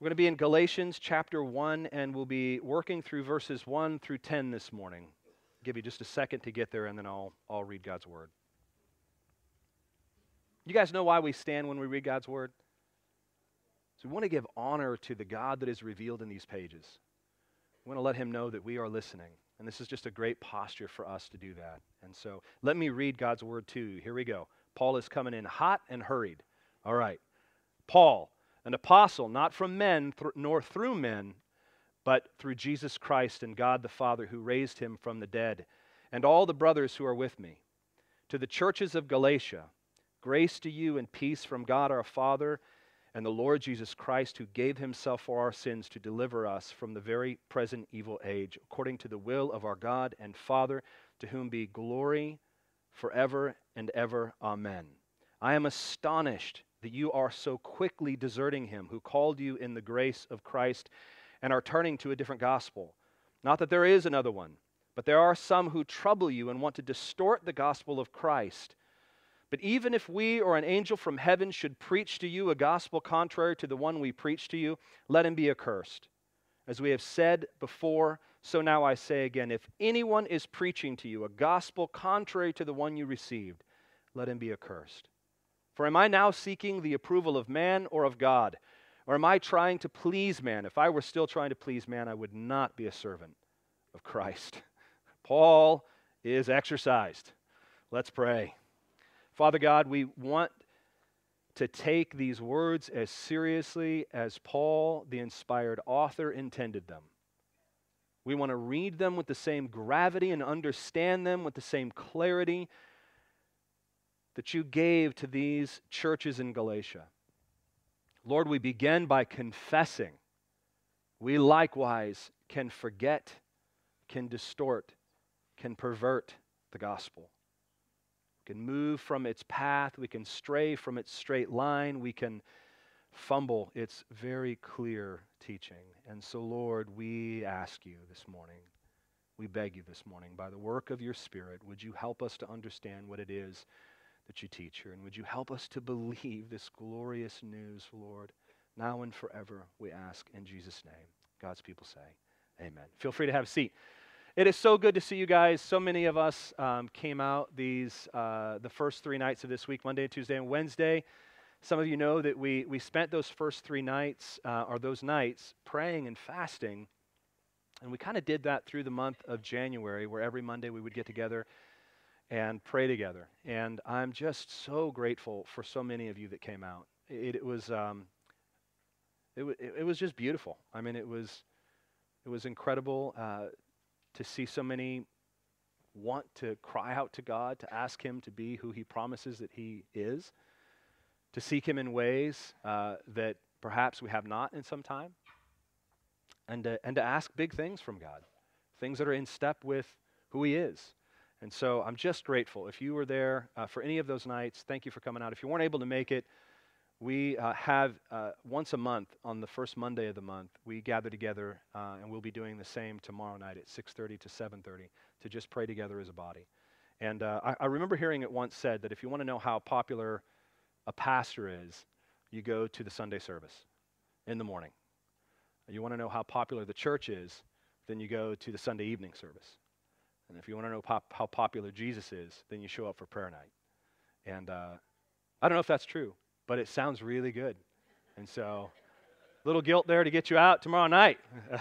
We're going to be in Galatians chapter 1, and we'll be working through verses 1 through 10 this morning. I'll give you just a second to get there, and then I'll read God's Word. You guys know why we stand when we read God's Word? So we want to give honor to the God that is revealed in these pages. We want to let Him know that we are listening, and this is just a great posture for us to do that. And so let me read God's Word to you. Here we go. Paul is coming in hot and hurried. All right. Paul, an apostle, not from men nor through men, but through Jesus Christ and God the Father who raised him from the dead, and all the brothers who are with me. To the churches of Galatia, grace to you and peace from God our Father and the Lord Jesus Christ, who gave himself for our sins to deliver us from the very present evil age, according to the will of our God and Father, to whom be glory forever and ever. Amen. I am astonished that you are so quickly deserting him who called you in the grace of Christ and are turning to a different gospel. Not that there is another one, but there are some who trouble you and want to distort the gospel of Christ. But even if we or an angel from heaven should preach to you a gospel contrary to the one we preach to you, let him be accursed. As we have said before, so now I say again, if anyone is preaching to you a gospel contrary to the one you received, let him be accursed. For am I now seeking the approval of man or of God? Or am I trying to please man? If I were still trying to please man, I would not be a servant of Christ. Paul is exercised. Let's pray. Father God, we want to take these words as seriously as Paul, the inspired author, intended them. We want to read them with the same gravity and understand them with the same clarity that you gave to these churches in Galatia. Lord, we begin by confessing we likewise can forget, can distort, can pervert the gospel. We can move from its path, we can stray from its straight line, we can fumble its very clear teaching. And so, Lord, we ask you this morning, we beg you this morning, by the work of your Spirit, would you help us to understand what it is that you teach here, and would you help us to believe this glorious news, Lord, now and forever, we ask in Jesus' name. God's people say, amen. Feel free to have a seat. It is so good to see you guys. So many of us came out the first 3 nights of this week, Monday, Tuesday, and Wednesday. Some of you know that we spent those first 3 nights, or those nights, praying and fasting, and we kind of did that through the month of January, where every Monday we would get together and pray together. And I'm just so grateful for so many of you that came out. It was just beautiful. I mean, it was incredible to see so many want to cry out to God, to ask him to be who he promises that he is, to seek him in ways that perhaps we have not in some time, and to ask big things from God, things that are in step with who he is. And so I'm just grateful. If you were there for any of those nights, thank you for coming out. If you weren't able to make it, we have once a month, on the first Monday of the month, we gather together, and we'll be doing the same tomorrow night at 6:30 to 7:30 to just pray together as a body. And I remember hearing it once said that if you want to know how popular a pastor is, you go to the Sunday service in the morning. You want to know how popular the church is, then you go to the Sunday evening service. And if you want to know how popular Jesus is, then you show up for prayer night. And I don't know if that's true, but it sounds really good. And so, little guilt there to get you out tomorrow night.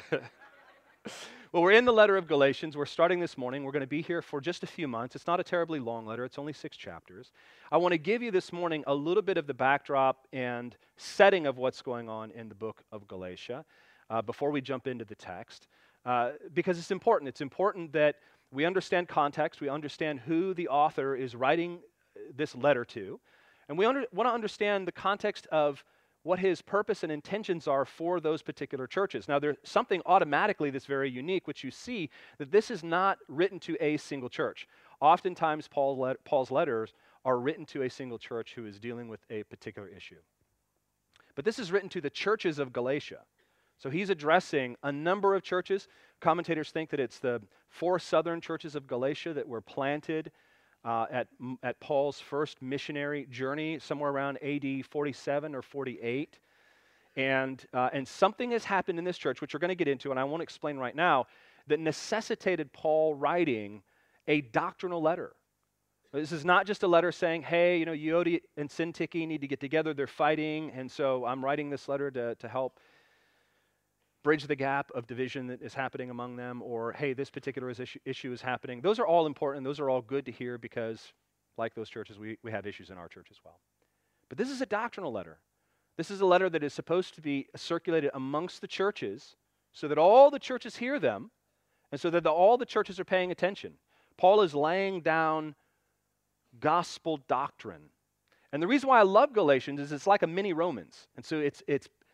Well, we're in the letter of Galatians. We're starting this morning. We're going to be here for just a few months. It's not a terribly long letter. It's only 6 chapters. I want to give you this morning a little bit of the backdrop and setting of what's going on in the book of Galatia before we jump into the text, because it's important. It's important that we understand context, we understand who the author is writing this letter to, and we want to understand the context of what his purpose and intentions are for those particular churches. Now, there's something automatically that's very unique, which you see, that this is not written to a single church. Oftentimes, Paul's letters are written to a single church who is dealing with a particular issue. But this is written to the churches of Galatia. So he's addressing a number of churches. Commentators think that it's the 4 southern churches of Galatia that were planted at Paul's first missionary journey, somewhere around AD 47 or 48. And something has happened in this church, which we're going to get into, and I won't explain right now, that necessitated Paul writing a doctrinal letter. This is not just a letter saying, hey, Euodia and Syntyche need to get together, they're fighting, and so I'm writing this letter to help bridge the gap of division that is happening among them, or hey, this particular issue is happening. Those are all important, those are all good to hear because, like those churches, we have issues in our church as well. But this is a doctrinal letter. This is a letter that is supposed to be circulated amongst the churches so that all the churches hear them and so that all the churches are paying attention. Paul is laying down gospel doctrine. And the reason why I love Galatians is it's like a mini Romans. And so it's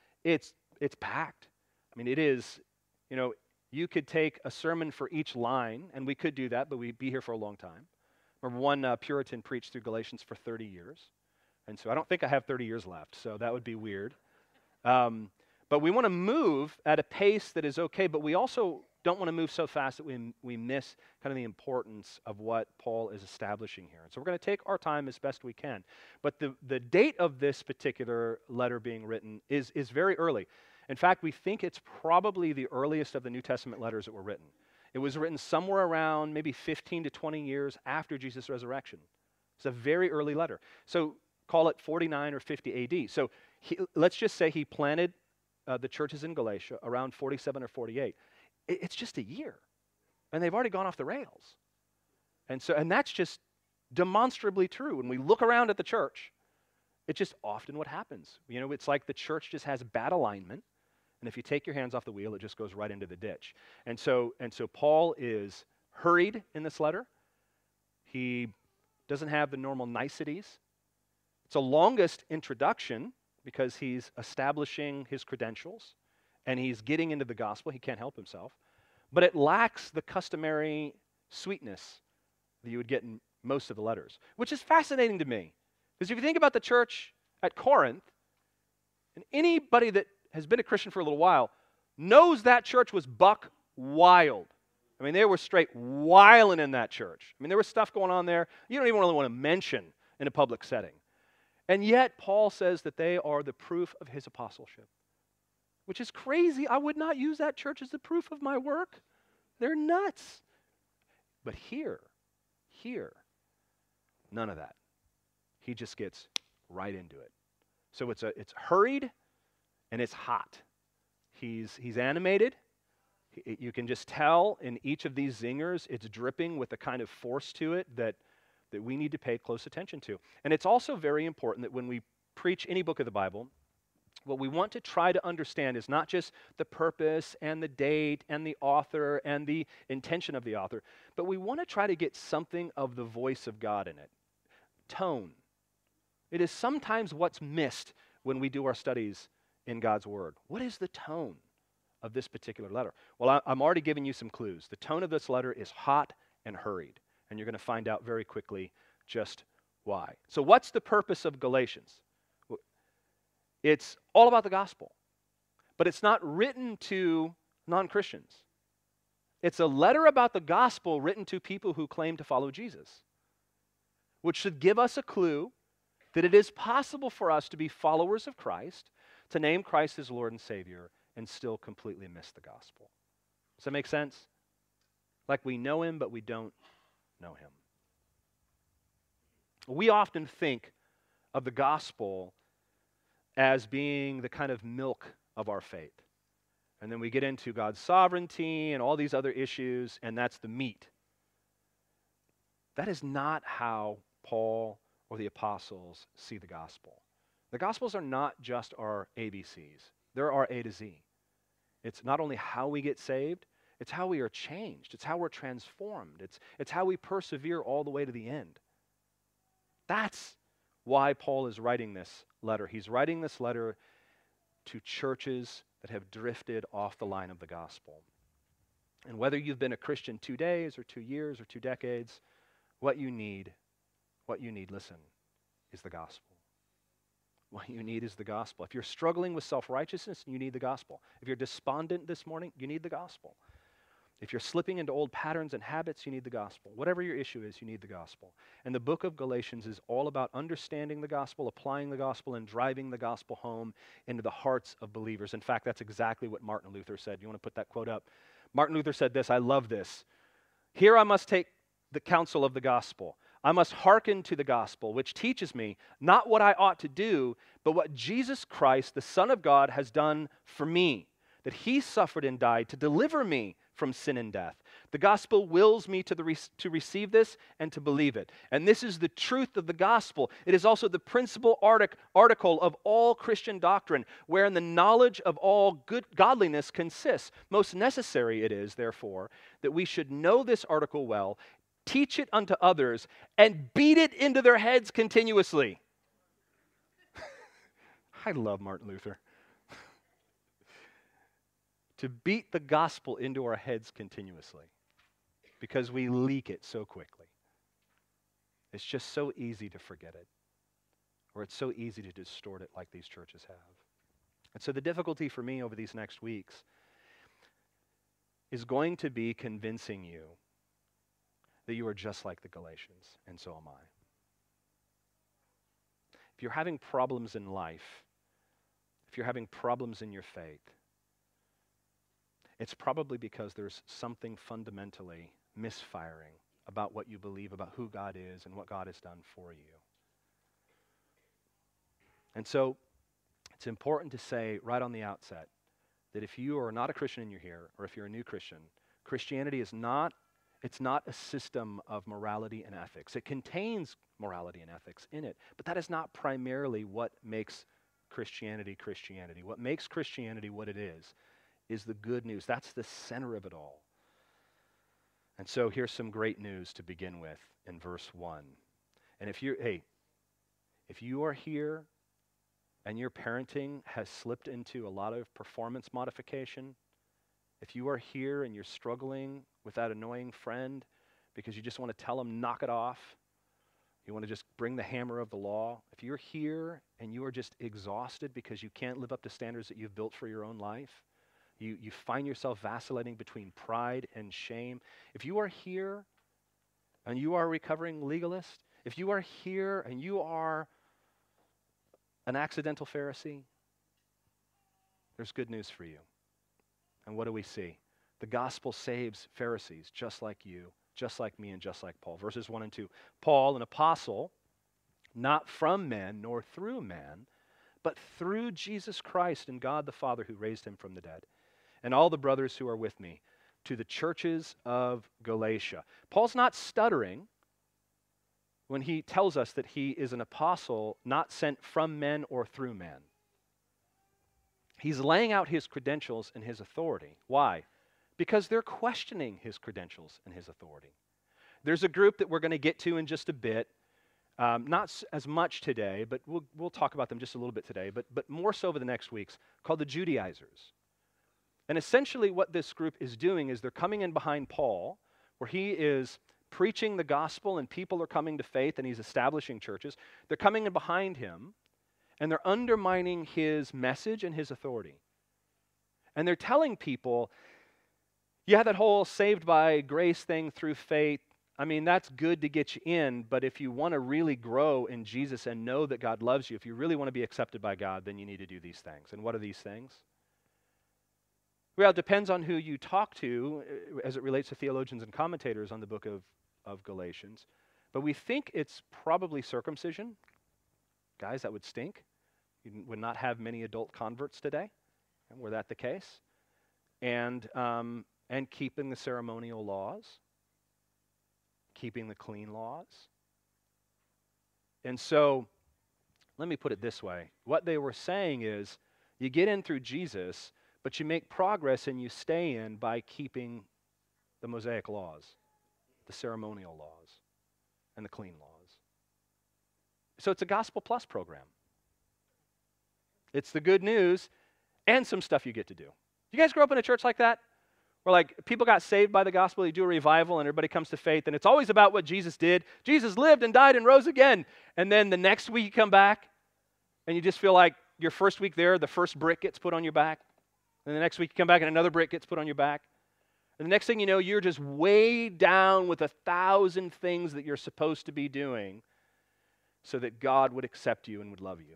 packed. I mean, it is, you could take a sermon for each line, and we could do that, but we'd be here for a long time. Remember, one Puritan preached through Galatians for 30 years. And so I don't think I have 30 years left, so that would be weird. But we want to move at a pace that is okay, but we also don't want to move so fast that we miss kind of the importance of what Paul is establishing here. And so we're going to take our time as best we can. But the date of this particular letter being written is very early. In fact, we think it's probably the earliest of the New Testament letters that were written. It was written somewhere around maybe 15 to 20 years after Jesus' resurrection. It's a very early letter. So call it 49 or 50 AD. So let's just say he planted the churches in Galatia around 47 or 48. It's just a year, and they've already gone off the rails. And that's just demonstrably true. When we look around at the church, it's just often what happens. It's like the church just has bad alignment, and if you take your hands off the wheel, it just goes right into the ditch. And so Paul is hurried in this letter. He doesn't have the normal niceties. It's a longest introduction because he's establishing his credentials and he's getting into the gospel. He can't help himself. But it lacks the customary sweetness that you would get in most of the letters, which is fascinating to me. Because if you think about the church at Corinth, and anybody that has been a Christian for a little while knows that church was buck wild. I mean, they were straight wilding in that church. I mean, there was stuff going on there you don't even really want to mention in a public setting. And yet, Paul says that they are the proof of his apostleship, which is crazy. I would not use that church as the proof of my work. They're nuts. But here, none of that. He just gets right into it. So it's hurried and it's hot. He's animated. You can just tell in each of these zingers, it's dripping with a kind of force to it that we need to pay close attention to. And it's also very important that when we preach any book of the Bible, what we want to try to understand is not just the purpose and the date and the author and the intention of the author, but we want to try to get something of the voice of God in it. Tone. It is sometimes what's missed when we do our studies in God's Word. What is the tone of this particular letter? Well, I'm already giving you some clues. The tone of this letter is hot and hurried, and you're going to find out very quickly just why. So what's the purpose of Galatians? It's all about the gospel, but it's not written to non-Christians. It's a letter about the gospel written to people who claim to follow Jesus, which should give us a clue that it is possible for us to be followers of Christ, to name Christ as Lord and Savior, and still completely miss the gospel. Does that make sense? Like we know him, but we don't know him. We often think of the gospel as being the kind of milk of our faith. And then we get into God's sovereignty and all these other issues, and that's the meat. That is not how Paul or the apostles see the gospel. The gospels are not just our ABCs. They're our A to Z. It's not only how we get saved, it's how we are changed. It's how we're transformed. It's how we persevere all the way to the end. That's why Paul is writing this letter. He's writing this letter to churches that have drifted off the line of the gospel. And whether you've been a Christian 2 days or 2 years or 2 decades, what you need, listen, is the gospel. What you need is the gospel. If you're struggling with self-righteousness, you need the gospel. If you're despondent this morning, you need the gospel. If you're slipping into old patterns and habits, you need the gospel. Whatever your issue is, you need the gospel. And the book of Galatians is all about understanding the gospel, applying the gospel, and driving the gospel home into the hearts of believers. In fact, that's exactly what Martin Luther said. You want to put that quote up? Martin Luther said this, I love this. Here I must take the counsel of the gospel. I must hearken to the gospel, which teaches me not what I ought to do, but what Jesus Christ, the Son of God, has done for me, that he suffered and died to deliver me from sin and death. The gospel wills me to receive this and to believe it. And this is the truth of the gospel. It is also the principal article of all Christian doctrine, wherein the knowledge of all good godliness consists. Most necessary it is, therefore, that we should know this article well, teach it unto others, and beat it into their heads continuously. I love Martin Luther. To beat the gospel into our heads continuously because we leak it so quickly. It's just so easy to forget it, or it's so easy to distort it like these churches have. And so the difficulty for me over these next weeks is going to be convincing you that you are just like the Galatians, and so am I. If you're having problems in life, if you're having problems in your faith, it's probably because there's something fundamentally misfiring about what you believe about who God is and what God has done for you. And so it's important to say right on the outset that if you are not a Christian and you're here, or if you're a new Christian, Christianity is not a system of morality and ethics. It contains morality and ethics in it, but that is not primarily what makes Christianity Christianity. What makes Christianity what it is the good news. That's the center of it all. And so here's some great news to begin with in verse 1. And if you are here and your parenting has slipped into a lot of performance modification, if you are here and you're struggling with that annoying friend because you just want to tell them, knock it off, you want to just bring the hammer of the law, if you're here and you are just exhausted because you can't live up to standards that you've built for your own life, you find yourself vacillating between pride and shame, if you are here and you are a recovering legalist, if you are here and you are an accidental Pharisee, there's good news for you. And what do we see? The gospel saves Pharisees just like you, just like me, and just like Paul. Verses 1 and 2. Paul, an apostle, not from men nor through man, but through Jesus Christ and God the Father who raised him from the dead, and all the brothers who are with me, to the churches of Galatia. Paul's not stuttering when he tells us that he is an apostle not sent from men or through men. He's laying out his credentials and his authority. Why? Because they're questioning his credentials and his authority. There's a group that we're going to get to in just a bit, not as much today, but we'll talk about them just a little bit today, but more so over the next weeks, called the Judaizers. And essentially what this group is doing is they're coming in behind Paul, where he is preaching the gospel and people are coming to faith and he's establishing churches. They're coming in behind him and they're undermining his message and his authority. And they're telling people, yeah, that whole saved by grace thing through faith, I mean, that's good to get you in, but if you want to really grow in Jesus and know that God loves you, if you really want to be accepted by God, then you need to do these things. And what are these things? Well, it depends on who you talk to as it relates to theologians and commentators on the book of Galatians. But we think it's probably circumcision. Guys, that would stink. You would not have many adult converts today. Were that the case? And keeping the ceremonial laws. Keeping the clean laws. And so, let me put it this way. What they were saying is, you get in through Jesus, but you make progress and you stay in by keeping the Mosaic laws, the ceremonial laws, and the clean laws. So it's a Gospel Plus program. It's the good news and some stuff you get to do. You guys grow up in a church like that? Where like people got saved by the gospel, you do a revival and everybody comes to faith and it's always about what Jesus did. Jesus lived and died and rose again. And then the next week you come back and you just feel like your first week there, the first brick gets put on your back. And the next week you come back and another brick gets put on your back. And the next thing you know, you're just way down with 1,000 things that you're supposed to be doing so that God would accept you and would love you.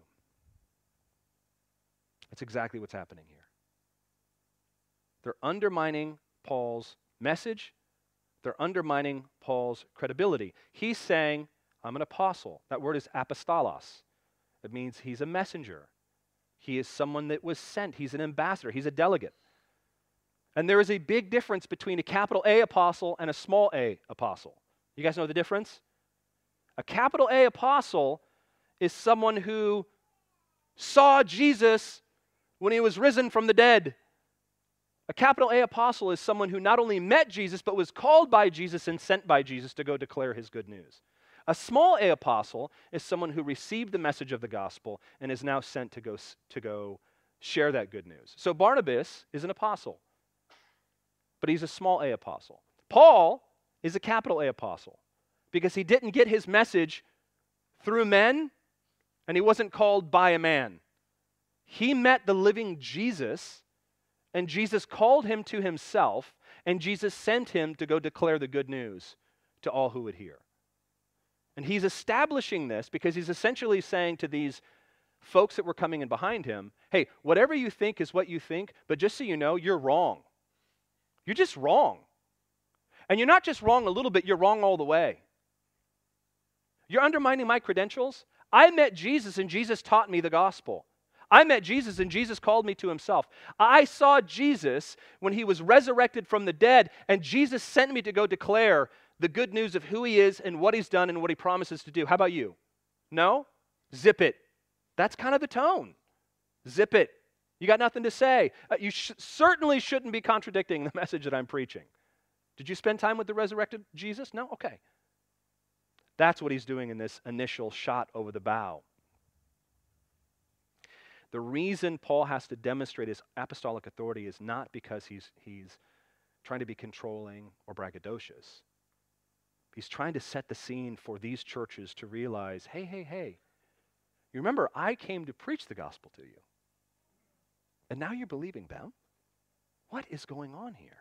That's exactly what's happening here. They're undermining Paul's message. They're undermining Paul's credibility. He's saying, I'm an apostle. That word is apostolos. It means he's a messenger. He is someone that was sent. He's an ambassador. He's a delegate. And there is a big difference between a capital A apostle and a small a apostle. You guys know the difference? A capital A apostle is someone who saw Jesus when he was risen from the dead. A capital A apostle is someone who not only met Jesus, but was called by Jesus and sent by Jesus to go declare his good news. A small a apostle is someone who received the message of the gospel and is now sent to go share that good news. So Barnabas is an apostle, but he's a small a apostle. Paul is a capital A apostle because he didn't get his message through men and he wasn't called by a man. He met the living Jesus, and Jesus called him to himself, and Jesus sent him to go declare the good news to all who would hear. And he's establishing this because he's essentially saying to these folks that were coming in behind him, hey, whatever you think is what you think, but just so you know, you're wrong. You're just wrong. And you're not just wrong a little bit, you're wrong all the way. You're undermining my credentials. I met Jesus and Jesus taught me the gospel. I met Jesus and Jesus called me to himself. I saw Jesus when he was resurrected from the dead, and Jesus sent me to go declare the good news of who he is and what he's done and what he promises to do. How about you? No? Zip it. That's kind of the tone. Zip it. You got nothing to say. You certainly shouldn't be contradicting the message that I'm preaching. Did you spend time with the resurrected Jesus? No? Okay. That's what he's doing in this initial shot over the bow. The reason Paul has to demonstrate his apostolic authority is not because he's trying to be controlling or braggadocious. He's trying to set the scene for these churches to realize, hey, you remember I came to preach the gospel to you. And now you're believing them? What is going on here?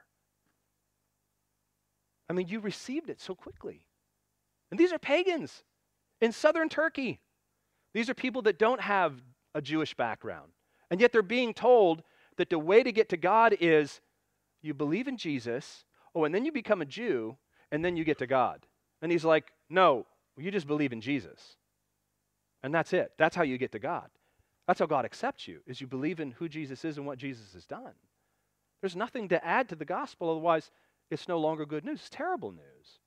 I mean, you received it so quickly. And these are pagans in southern Turkey. These are people that don't have a Jewish background. And yet they're being told that the way to get to God is you believe in Jesus, and then you become a Jew, and then you get to God. And he's like, no, you just believe in Jesus. And that's it. That's how you get to God. That's how God accepts you, is you believe in who Jesus is and what Jesus has done. There's nothing to add to the gospel, otherwise it's no longer good news. It's terrible news.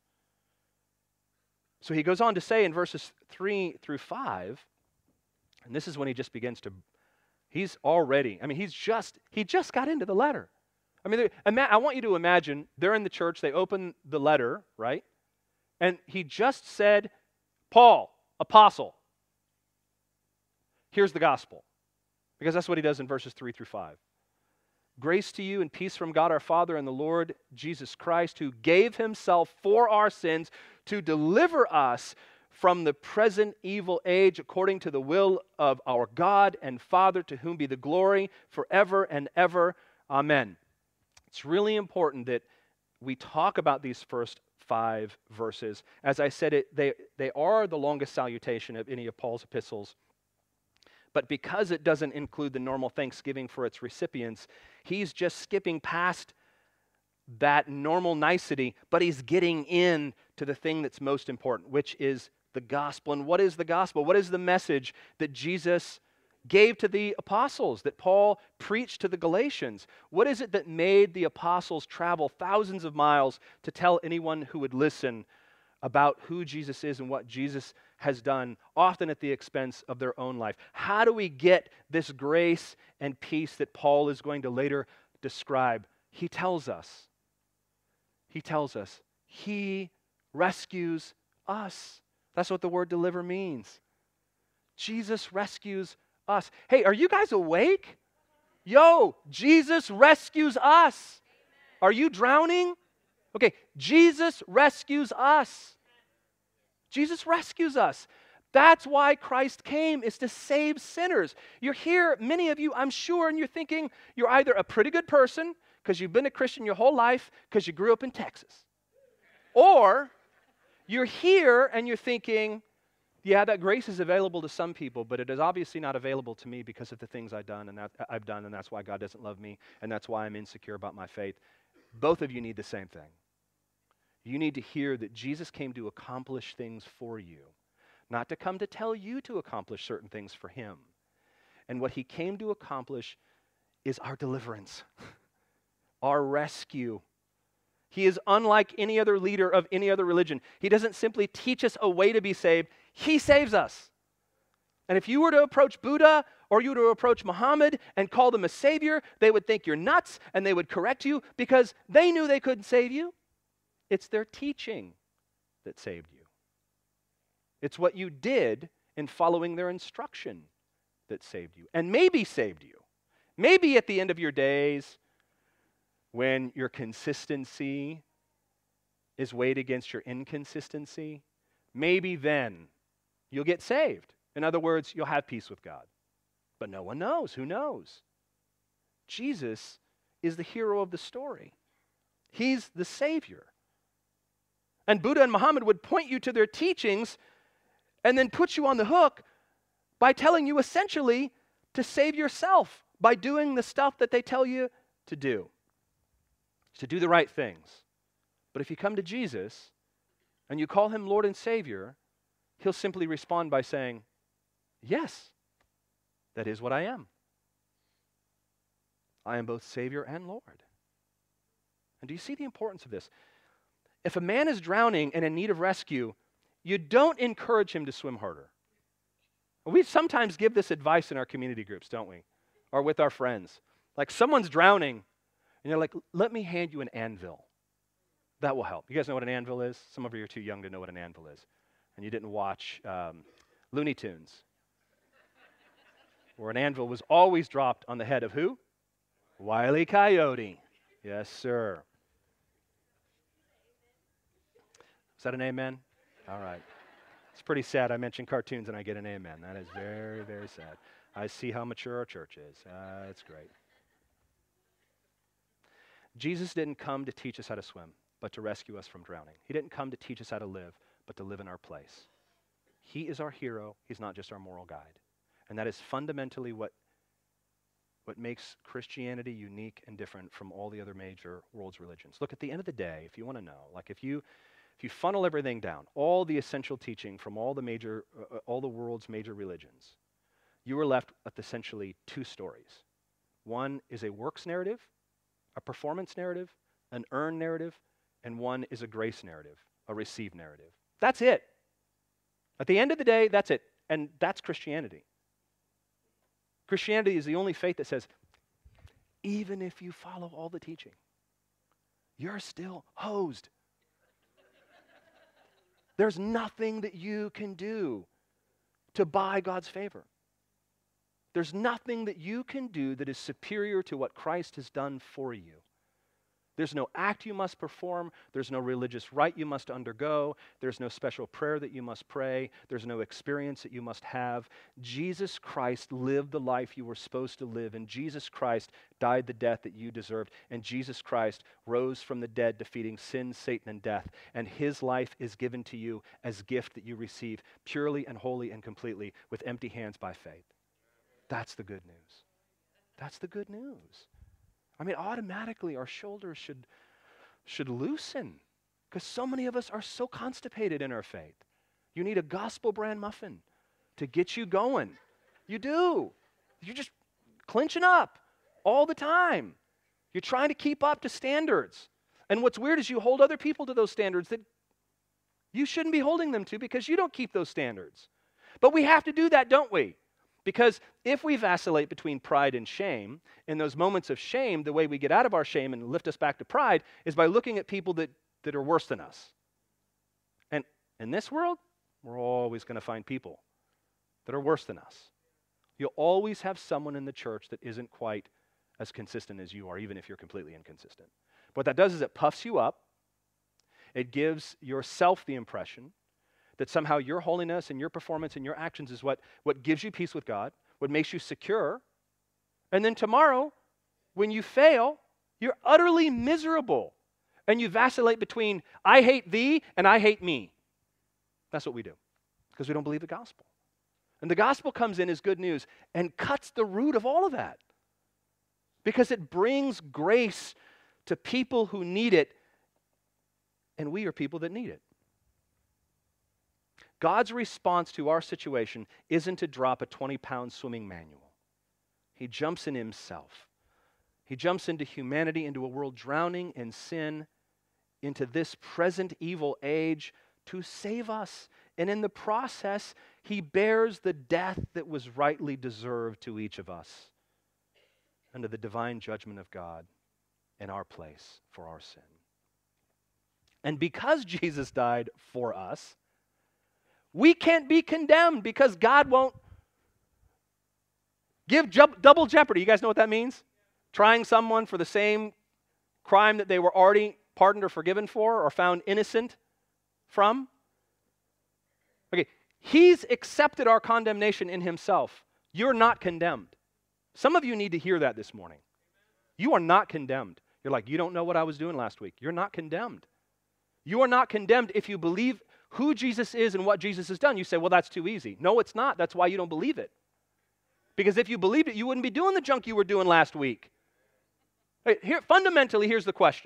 So he goes on to say in verses 3 through 5, and this is when he just begins to, he just got into the letter. I mean, I want you to imagine, they're in the church, they open the letter, right? And he just said, Paul, apostle. Here's the gospel. Because that's what he does in verses 3 through 5. Grace to you and peace from God our Father and the Lord Jesus Christ, who gave himself for our sins to deliver us from the present evil age according to the will of our God and Father, to whom be the glory forever and ever. Amen. It's really important that we talk about these first 5 verses. As I said, they are the longest salutation of any of Paul's epistles. But because it doesn't include the normal thanksgiving for its recipients, he's just skipping past that normal nicety, but he's getting in to the thing that's most important, which is the gospel. And what is the gospel? What is the message that Jesus gave to the apostles, that Paul preached to the Galatians? What is it that made the apostles travel thousands of miles to tell anyone who would listen about who Jesus is and what Jesus has done, often at the expense of their own life? How do we get this grace and peace that Paul is going to later describe? He tells us. He rescues us. That's what the word deliver means. Jesus rescues us. Hey, are you guys awake? Yo, Jesus rescues us. Are you drowning? Okay, Jesus rescues us. Jesus rescues us. That's why Christ came, is to save sinners. You're here, many of you, I'm sure, and you're thinking you're either a pretty good person because you've been a Christian your whole life because you grew up in Texas. Or you're here and you're thinking, yeah, that grace is available to some people, but it is obviously not available to me because of the things I've done, and that's why God doesn't love me, and that's why I'm insecure about my faith. Both of you need the same thing. You need to hear that Jesus came to accomplish things for you, not to come to tell you to accomplish certain things for him. And what he came to accomplish is our deliverance, our rescue. He is unlike any other leader of any other religion. He doesn't simply teach us a way to be saved. He saves us. And if you were to approach Buddha or you were to approach Muhammad and call them a savior, they would think you're nuts and they would correct you because they knew they couldn't save you. It's their teaching that saved you. It's what you did in following their instruction that saved you, and maybe saved you. Maybe at the end of your days, when your consistency is weighed against your inconsistency, maybe then you'll get saved. In other words, you'll have peace with God. But no one knows. Who knows? Jesus is the hero of the story. He's the Savior. And Buddha and Muhammad would point you to their teachings and then put you on the hook by telling you essentially to save yourself by doing the stuff that they tell you to do the right things. But if you come to Jesus and you call him Lord and Savior, he'll simply respond by saying, yes, that is what I am. I am both Savior and Lord. And do you see the importance of this? If a man is drowning and in need of rescue, you don't encourage him to swim harder. We sometimes give this advice in our community groups, don't we? Or with our friends. Like someone's drowning, and you're like, let me hand you an anvil. That will help. You guys know what an anvil is? Some of you are too young to know what an anvil is. And you didn't watch Looney Tunes, where an anvil was always dropped on the head of who? Wile E. Coyote. Yes, sir. Is that an amen? All right. It's pretty sad I mention cartoons and I get an amen. That is very, very sad. I see how mature our church is. It's great. Jesus didn't come to teach us how to swim, but to rescue us from drowning. He didn't come to teach us how to live, but to live in our place. He is our hero. He's not just our moral guide. And that is fundamentally what makes Christianity unique and different from all the other major world's religions. Look, at the end of the day, if you want to know, like if you funnel everything down, all the essential teaching from all the world's major religions, you are left with essentially two stories. One is a works narrative, a performance narrative, an earn narrative, and one is a grace narrative, a receive narrative. That's it. At the end of the day, that's it. And that's Christianity. Christianity is the only faith that says, even if you follow all the teaching, you're still hosed. There's nothing that you can do to buy God's favor. There's nothing that you can do that is superior to what Christ has done for you. There's no act you must perform. There's no religious rite you must undergo. There's no special prayer that you must pray. There's no experience that you must have. Jesus Christ lived the life you were supposed to live, and Jesus Christ died the death that you deserved, and Jesus Christ rose from the dead, defeating sin, Satan, and death, and his life is given to you as gift that you receive purely and wholly and completely with empty hands by faith. That's the good news. That's the good news. I mean, automatically our shoulders should loosen because so many of us are so constipated in our faith. You need a gospel brand muffin to get you going. You do. You're just clenching up all the time. You're trying to keep up to standards. And what's weird is you hold other people to those standards that you shouldn't be holding them to because you don't keep those standards. But we have to do that, don't we? Because if we vacillate between pride and shame, in those moments of shame, the way we get out of our shame and lift us back to pride is by looking at people that are worse than us. And in this world, we're always going to find people that are worse than us. You'll always have someone in the church that isn't quite as consistent as you are, even if you're completely inconsistent. What that does is it puffs you up. It gives yourself the impression that somehow your holiness and your performance and your actions is what gives you peace with God, what makes you secure. And then tomorrow, when you fail, you're utterly miserable. And you vacillate between, I hate thee and I hate me. That's what we do, because we don't believe the gospel. And the gospel comes in as good news and cuts the root of all of that, because it brings grace to people who need it, and we are people that need it. God's response to our situation isn't to drop a 20-pound swimming manual. He jumps in himself. He jumps into humanity, into a world drowning in sin, into this present evil age to save us. And in the process, he bears the death that was rightly deserved to each of us under the divine judgment of God in our place for our sin. And because Jesus died for us, we can't be condemned, because God won't give double jeopardy. You guys know what that means? Trying someone for the same crime that they were already pardoned or forgiven for or found innocent from. Okay, he's accepted our condemnation in himself. You're not condemned. Some of you need to hear that this morning. You are not condemned. You're like, you don't know what I was doing last week. You're not condemned. You are not condemned if you believe who Jesus is and what Jesus has done. You say, well, that's too easy. No, it's not. That's why you don't believe it. Because if you believed it, you wouldn't be doing the junk you were doing last week. Fundamentally, here's the question.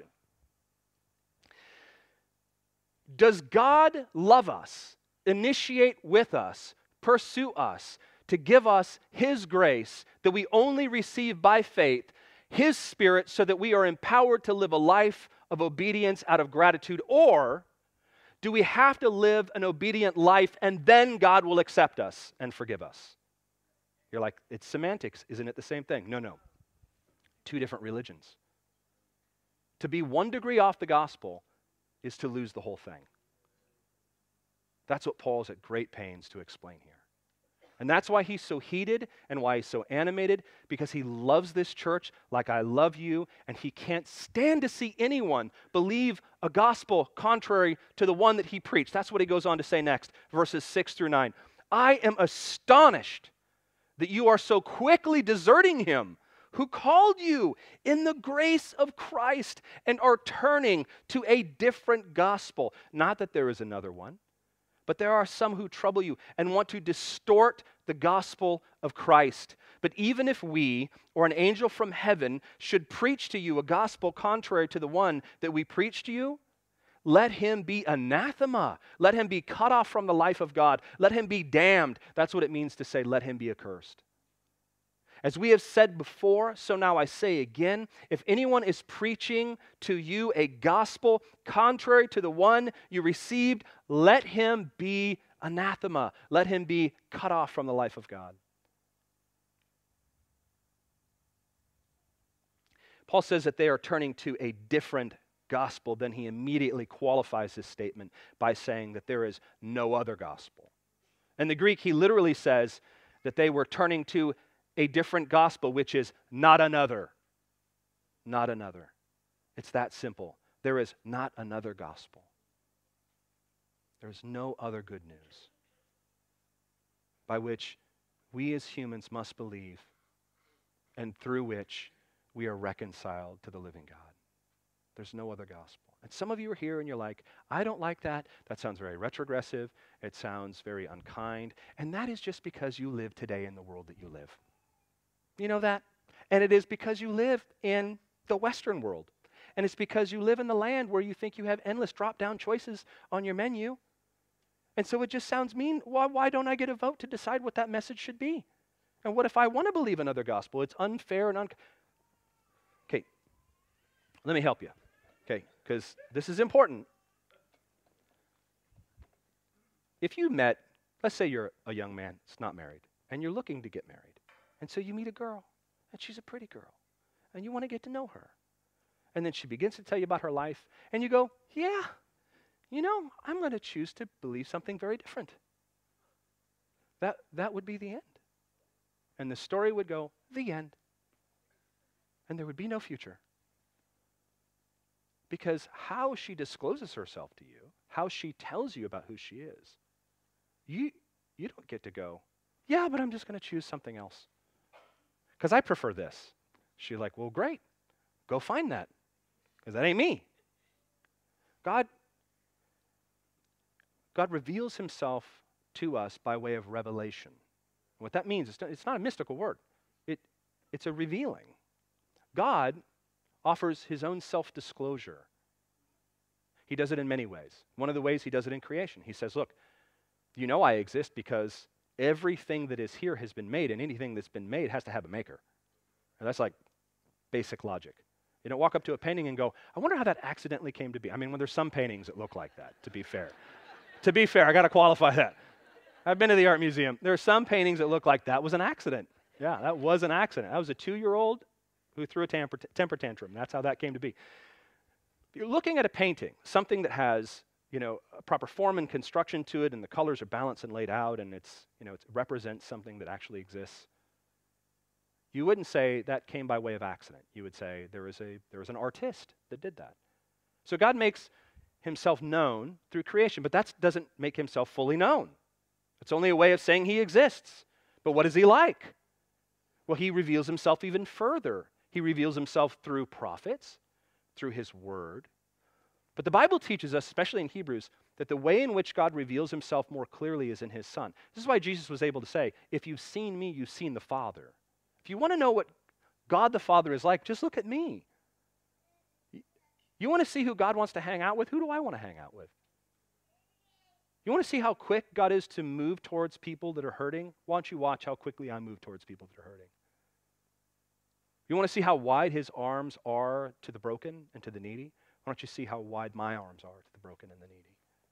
Does God love us, initiate with us, pursue us, to give us his grace that we only receive by faith, his Spirit, so that we are empowered to live a life of obedience out of gratitude? Or do we have to live an obedient life and then God will accept us and forgive us? You're like, it's semantics. Isn't it the same thing? No. Two different religions. To be 1 degree off the gospel is to lose the whole thing. That's what Paul's at great pains to explain here. And that's why he's so heated and why he's so animated, because he loves this church like I love you, and he can't stand to see anyone believe a gospel contrary to the one that he preached. That's what he goes on to say next, verses 6 through 9. I am astonished that you are so quickly deserting him who called you in the grace of Christ and are turning to a different gospel. Not that there is another one, but there are some who trouble you and want to distort the gospel of Christ. But even if we or an angel from heaven should preach to you a gospel contrary to the one that we preach to you, let him be anathema. Let him be cut off from the life of God. Let him be damned. That's what it means to say, let him be accursed. As we have said before, so now I say again, if anyone is preaching to you a gospel contrary to the one you received, let him be anathema. Let him be cut off from the life of God. Paul says that they are turning to a different gospel. Then he immediately qualifies his statement by saying that there is no other gospel. In the Greek, he literally says that they were turning to a different gospel, which is not another. Not another. It's that simple. There is not another gospel. There is no other good news by which we as humans must believe and through which we are reconciled to the living God. There's no other gospel. And some of you are here and you're like, I don't like that. That sounds very retrogressive. It sounds very unkind. And that is just because you live today in the world that you live. You know that? And it is because you live in the Western world. And it's because you live in the land where you think you have endless drop-down choices on your menu. And so it just sounds mean. Why don't I get a vote to decide what that message should be? And what if I want to believe another gospel? It's unfair and Okay, let me help you. Okay, because this is important. If you met, let's say you're a young man that's not married, and you're looking to get married. And so you meet a girl, and she's a pretty girl, and you want to get to know her. And then she begins to tell you about her life, and you go, yeah, you know, I'm going to choose to believe something very different. That would be the end. And the story would go, the end. And there would be no future. Because how she discloses herself to you, how she tells you about who she is You don't get to go. Yeah, but I'm just going to choose something else because I prefer this. She's like, well, great. Go find that because that ain't me. God reveals himself to us by way of revelation. What that means, it's not a mystical word. It's a revealing. God offers his own self-disclosure. He does it in many ways. One of the ways he does it in creation. He says, look, you know I exist because everything that is here has been made, and anything that's been made has to have a maker. And that's like basic logic. You don't walk up to a painting and go, I wonder how that accidentally came to be. I mean, when there's some paintings that look like that, to be fair. To be fair, I got to qualify that. I've been to the art museum. There are some paintings that look like that was an accident. Yeah, that was an accident. That was a 2-year-old who threw a temper tantrum. That's how that came to be. You're looking at a painting, something that has, a proper form and construction to it, and the colors are balanced and laid out, and it represents something that actually exists. You wouldn't say that came by way of accident. You would say there was an artist that did that. So God makes himself known through creation, but that doesn't make himself fully known. It's only a way of saying he exists. But what is he like? Well, he reveals himself even further. He reveals himself through prophets, through his word. But the Bible teaches us, especially in Hebrews, that the way in which God reveals himself more clearly is in his Son. This is why Jesus was able to say, if you've seen me, you've seen the Father. If you want to know what God the Father is like, just look at me. You want to see who God wants to hang out with? Who do I want to hang out with? You want to see how quick God is to move towards people that are hurting? Why don't you watch how quickly I move towards people that are hurting? You want to see how wide his arms are to the broken and to the needy? Why don't you see how wide my arms are to the broken and the needy?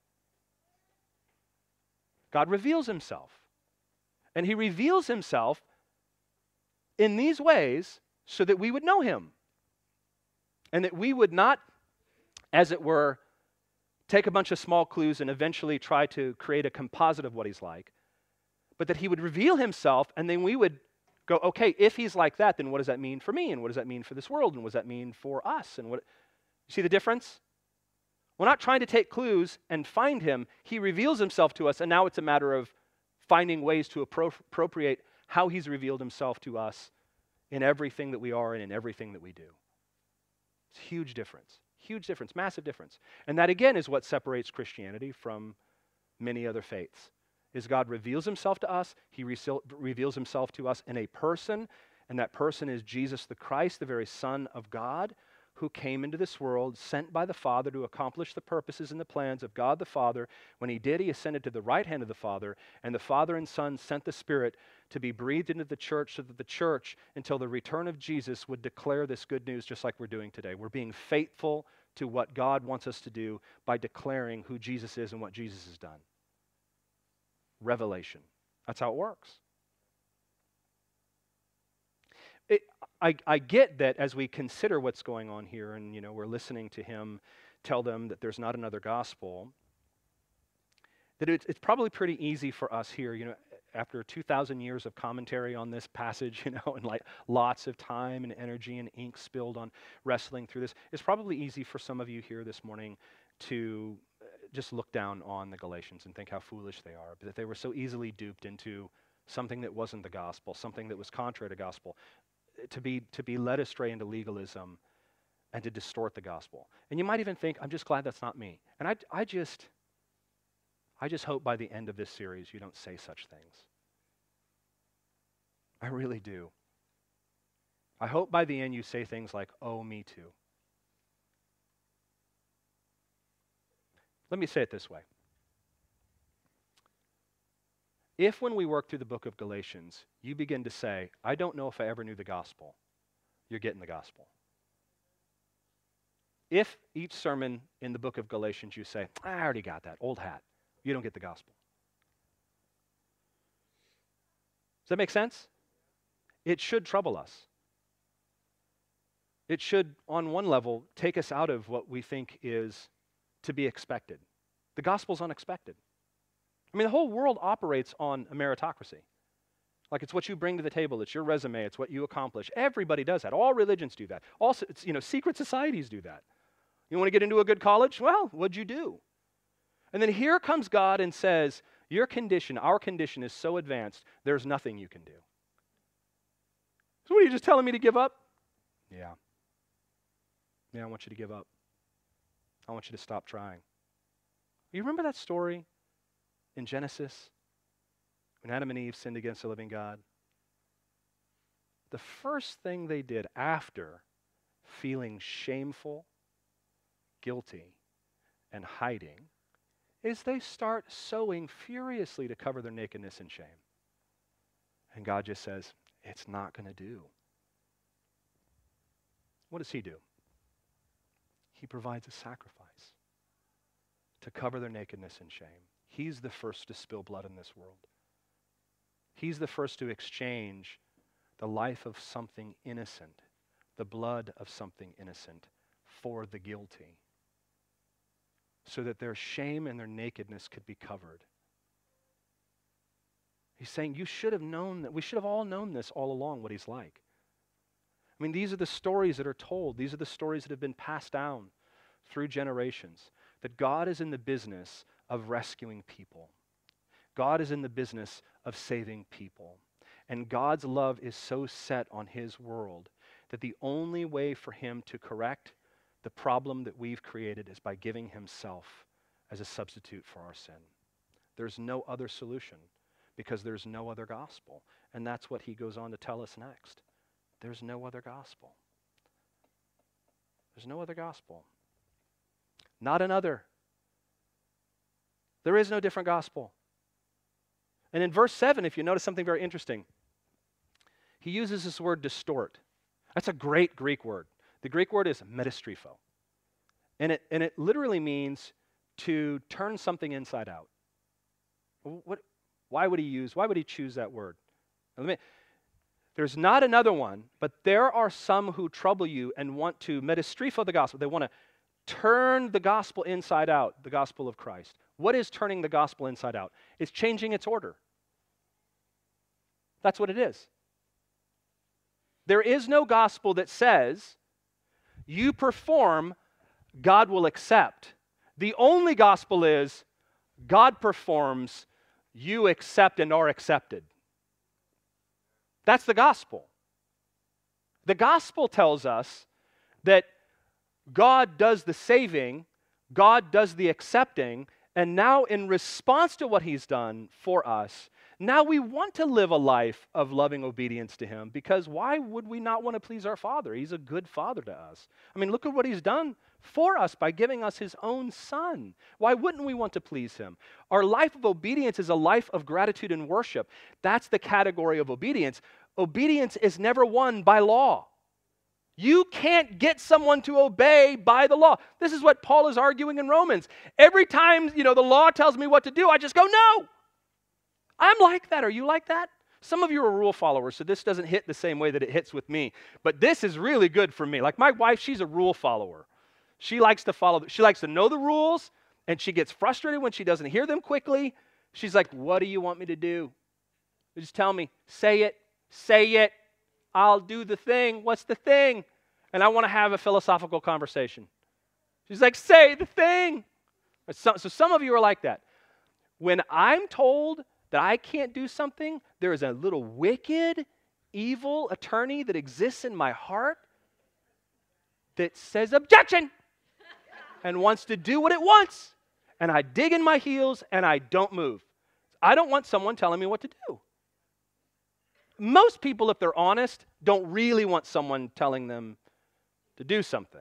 God reveals himself. And he reveals himself in these ways so that we would know him. And that we would not, as it were, take a bunch of small clues and eventually try to create a composite of what he's like, but that he would reveal himself, and then we would go, okay, if he's like that, then what does that mean for me? And what does that mean for this world? And what does that mean for us? And what, you see the difference? We're not trying to take clues and find him. He reveals himself to us, and now it's a matter of finding ways to appropriate how he's revealed himself to us in everything that we are and in everything that we do. It's a huge difference. Huge difference, massive difference. And that again is what separates Christianity from many other faiths. Is God reveals himself to us, he reveals himself to us in a person, and that person is Jesus the Christ, the very Son of God, who came into this world, sent by the Father to accomplish the purposes and the plans of God the Father. When he did, he ascended to the right hand of the Father, and the Father and Son sent the Spirit to be breathed into the church so that the church, until the return of Jesus, would declare this good news just like we're doing today. We're being faithful to what God wants us to do by declaring who Jesus is and what Jesus has done. Revelation. That's how it works. I get that as we consider what's going on here, and we're listening to him tell them that there's not another gospel, that it's probably pretty easy for us here, after 2,000 years of commentary on this passage, and like lots of time and energy and ink spilled on wrestling through this, it's probably easy for some of you here this morning to just look down on the Galatians and think how foolish they are, but that they were so easily duped into something that wasn't the gospel, something that was contrary to gospel, to be led astray into legalism and to distort the gospel. And you might even think, I'm just glad that's not me. And I just hope by the end of this series you don't say such things. I really do. I hope by the end you say things like, oh, me too. Let me say it this way. If when we work through the book of Galatians, you begin to say, I don't know if I ever knew the gospel, you're getting the gospel. If each sermon in the book of Galatians you say, I already got that, old hat, you don't get the gospel. Does that make sense? It should trouble us. It should, on one level, take us out of what we think is to be expected. The gospel's unexpected. I mean, the whole world operates on a meritocracy. Like it's what you bring to the table, it's your resume, it's what you accomplish. Everybody does that. All religions do that. Also, secret societies do that. You want to get into a good college? Well, what'd you do? And then here comes God and says, Your condition, our condition is so advanced, there's nothing you can do. So what, are you just telling me to give up? Yeah. Yeah, I want you to give up. I want you to stop trying. You remember that story in Genesis when Adam and Eve sinned against the living God? The first thing they did after feeling shameful, guilty, and hiding is they start sowing furiously to cover their nakedness and shame. And God just says, it's not going to do. What does he do? He provides a sacrifice to cover their nakedness and shame. He's the first to spill blood in this world. He's the first to exchange the life of something innocent, the blood of something innocent, for the guilty, so that their shame and their nakedness could be covered. He's saying, you should have known that. We should have all known this all along, what he's like. I mean, these are the stories that are told. These are the stories that have been passed down through generations, that God is in the business of rescuing people. God is in the business of saving people. And God's love is so set on his world that the only way for him to correct the problem that we've created is by giving himself as a substitute for our sin. There's no other solution because there's no other gospel. And that's what he goes on to tell us next. There's no other gospel. There's no other gospel. Not another. There is no different gospel. And in verse 7, if you notice something very interesting, he uses this word distort. That's a great Greek word. The Greek word is metastrepho. And it literally means to turn something inside out. Why would he choose that word? There's not another one, but there are some who trouble you and want to metastrepho the gospel. They want to turn the gospel inside out, the gospel of Christ. What is turning the gospel inside out? It's changing its order. That's what it is. There is no gospel that says, you perform, God will accept. The only gospel is, God performs, you accept and are accepted. That's the gospel. The gospel tells us that God does the saving, God does the accepting, and now in response to what he's done for us, now we want to live a life of loving obedience to him, because why would we not want to please our Father? He's a good Father to us. I mean, look at what he's done for us by giving us his own Son. Why wouldn't we want to please him? Our life of obedience is a life of gratitude and worship. That's the category of obedience. Obedience is never won by law. You can't get someone to obey by the law. This is what Paul is arguing in Romans. Every time, the law tells me what to do, I just go, no. I'm like that. Are you like that? Some of you are rule followers, so this doesn't hit the same way that it hits with me. But this is really good for me. Like my wife, she's a rule follower. She likes to know the rules, and she gets frustrated when she doesn't hear them quickly. She's like, what do you want me to do? Just tell me. Say it. I'll do the thing. What's the thing? And I want to have a philosophical conversation. She's like, say the thing. So some of you are like that. When I'm told that I can't do something, there is a little wicked, evil attorney that exists in my heart that says objection and wants to do what it wants. And I dig in my heels and I don't move. I don't want someone telling me what to do. Most people, if they're honest, don't really want someone telling them to do something.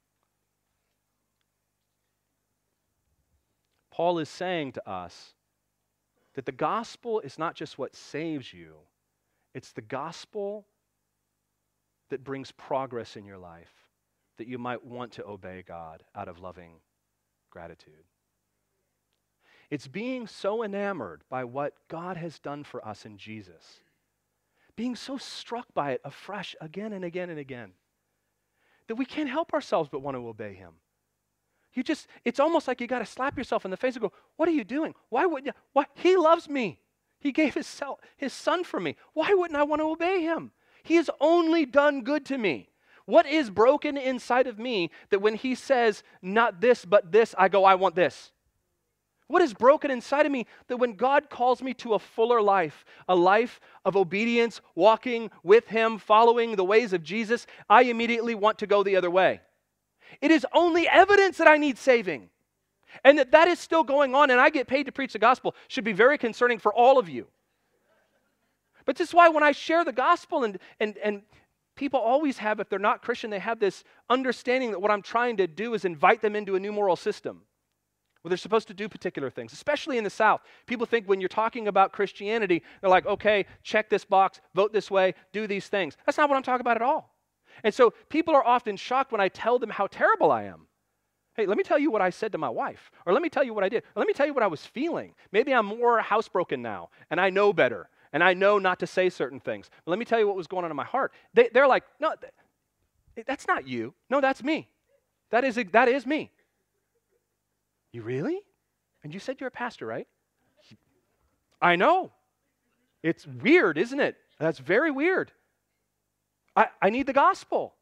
Paul is saying to us that the gospel is not just what saves you, it's the gospel that brings progress in your life, that you might want to obey God out of loving gratitude. It's being so enamored by what God has done for us in Jesus, being so struck by it afresh again and again and again, that we can't help ourselves but want to obey him. It's almost like you got to slap yourself in the face and go, what are you doing? Why wouldn't you? Why? He loves me. He gave his son for me. Why wouldn't I want to obey him? He has only done good to me. What is broken inside of me that when he says, not this, but this, I go, I want this? What is broken inside of me that when God calls me to a fuller life, a life of obedience, walking with Him, following the ways of Jesus, I immediately want to go the other way? It is only evidence that I need saving. And that is still going on, and I get paid to preach the gospel, should be very concerning for all of you. But this is why when I share the gospel, and people always have, if they're not Christian, they have this understanding that what I'm trying to do is invite them into a new moral system where they're supposed to do particular things, especially in the South. People think when you're talking about Christianity, they're like, okay, check this box, vote this way, do these things. That's not what I'm talking about at all. And so people are often shocked when I tell them how terrible I am. Hey, let me tell you what I said to my wife, or let me tell you what I did, or let me tell you what I was feeling. Maybe I'm more housebroken now, and I know better, and I know not to say certain things. But let me tell you what was going on in my heart. They're like, no, that's not you. No, that's me. That is me. You really? And you said you're a pastor, right? I know. It's weird, isn't it? That's very weird. I need the gospel.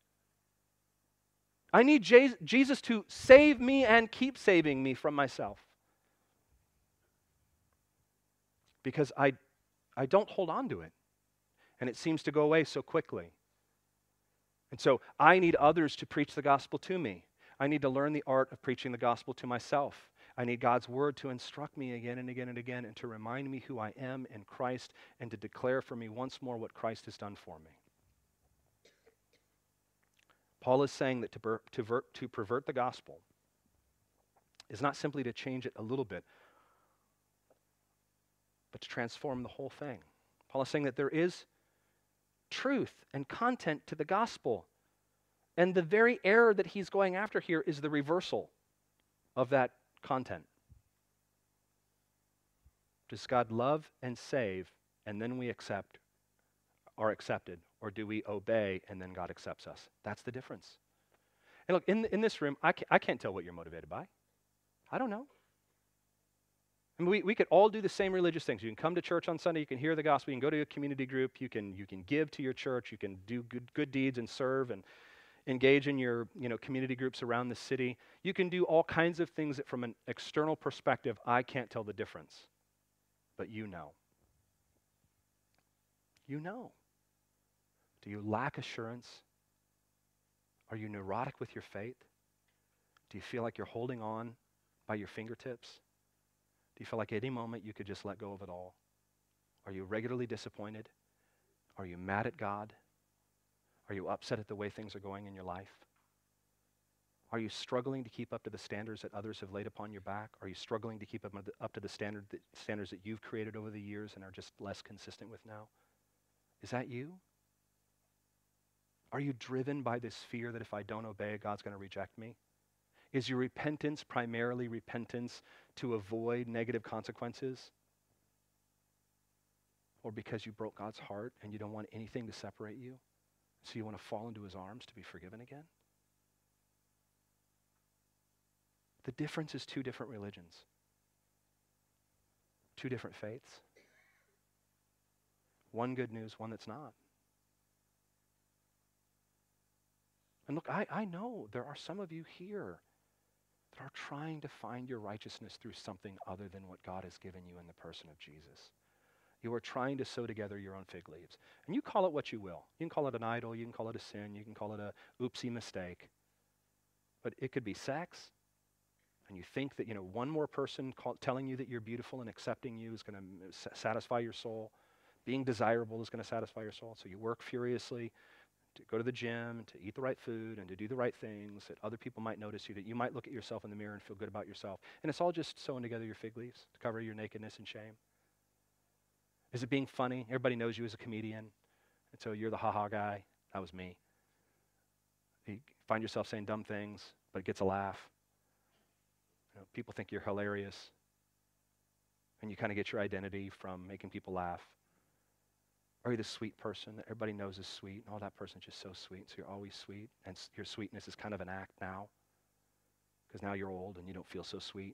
I need Jesus to save me and keep saving me from myself. Because I don't hold on to it. And it seems to go away so quickly. And so I need others to preach the gospel to me. I need to learn the art of preaching the gospel to myself. I need God's word to instruct me again and again and again, and to remind me who I am in Christ, and to declare for me once more what Christ has done for me. Paul is saying that to pervert the gospel is not simply to change it a little bit, but to transform the whole thing. Paul is saying that there is truth and content to the gospel. And the very error that he's going after here is the reversal of that content. Does God love and save, and then we are accepted? Or do we obey, and then God accepts us? That's the difference. And look, in this room, I can't tell what you're motivated by. I don't know. I mean, we could all do the same religious things. You can come to church on Sunday, you can hear the gospel, you can go to a community group, you can give to your church, you can do good deeds and serve and engage in your community groups around the city. You can do all kinds of things that from an external perspective, I can't tell the difference. But you know. You know. Do you lack assurance? Are you neurotic with your faith? Do you feel like you're holding on by your fingertips? Do you feel like at any moment you could just let go of it all? Are you regularly disappointed? Are you mad at God? Are you upset at the way things are going in your life? Are you struggling to keep up to the standards that others have laid upon your back? Are you struggling to keep up to the standards that you've created over the years and are just less consistent with now? Is that you? Are you driven by this fear that if I don't obey, God's going to reject me? Is your repentance primarily repentance to avoid negative consequences? Or because you broke God's heart and you don't want anything to separate you? So you want to fall into his arms to be forgiven again? The difference is two different religions. Two different faiths. One good news, one that's not. And look, I know there are some of you here that are trying to find your righteousness through something other than what God has given you in the person of Jesus. You are trying to sew together your own fig leaves. And you call it what you will. You can call it an idol, you can call it a sin, you can call it a oopsie mistake. But it could be sex, and you think that one more person telling you that you're beautiful and accepting you is going to satisfy your soul. Being desirable is going to satisfy your soul. So you work furiously to go to the gym, to eat the right food, and to do the right things that other people might notice you, that you might look at yourself in the mirror and feel good about yourself. And it's all just sewing together your fig leaves to cover your nakedness and shame. Is it being funny? Everybody knows you as a comedian, and so you're the ha-ha guy. That was me. You find yourself saying dumb things, but it gets a laugh. People think you're hilarious, and you kind of get your identity from making people laugh. Are you the sweet person that everybody knows is sweet? Oh, that person's just so sweet, so you're always sweet. And your sweetness is kind of an act now, because now you're old and you don't feel so sweet.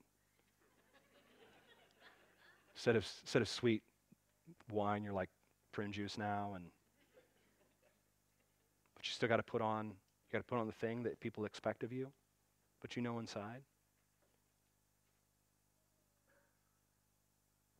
Instead of sweet wine, you're like prune juice now. But you still got to put on the thing that people expect of you, but you know inside.